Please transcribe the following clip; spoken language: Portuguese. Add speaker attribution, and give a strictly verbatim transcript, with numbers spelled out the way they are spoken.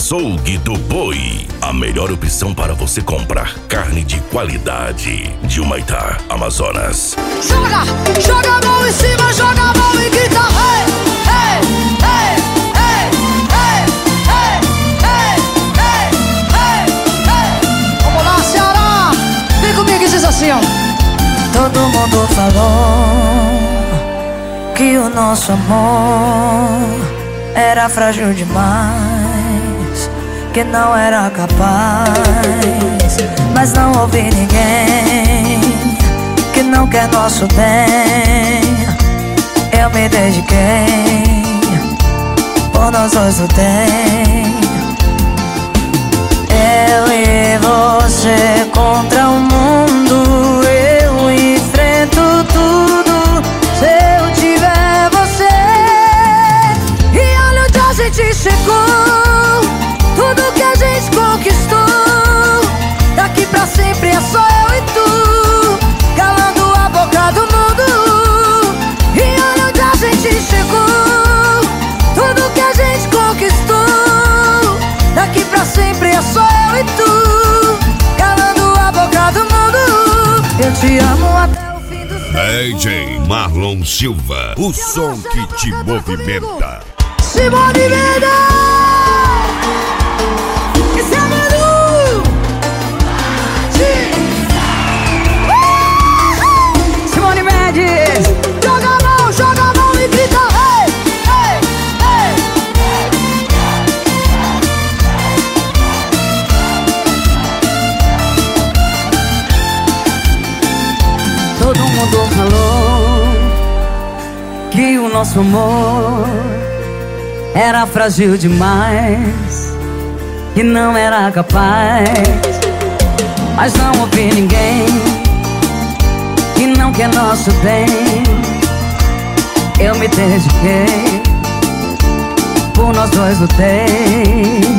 Speaker 1: Açougue do Boi, a melhor opção para você comprar carne de qualidade de Humaitá, Amazonas.
Speaker 2: Joga, joga a mão em cima, joga a mão e grita hey, hey, hey, hey, hey, hey, hey, hey, hey, hey. Vamos lá, Ceará, vem comigo e diz assim, ó.
Speaker 3: Todo mundo falou que o nosso amor era frágil demais, que não era capaz, mas não ouvi ninguém que não quer nosso bem. Eu me dediquei, por nós dois lutei. Eu e você contra o mundo, eu enfrento tudo se eu tiver você. E olha onde a gente chegou, tudo que a gente conquistou. Daqui pra sempre é só eu e tu, calando a boca do mundo. E olha onde a gente chegou, tudo que a gente conquistou. Daqui pra sempre é só eu e tu, calando a boca do mundo. Eu te amo até o fim do
Speaker 4: D J Marlon Silva, o som que te movimenta.
Speaker 2: Simone Mendes! Esse é Manu! Simone Mendes! Joga a mão, joga a mão e grita hey, hey, hey.
Speaker 3: Todo mundo falou que o nosso amor era frágil demais, que não era capaz, mas não ouvi ninguém que não quer nosso bem. Eu me dediquei, por nós dois lutei.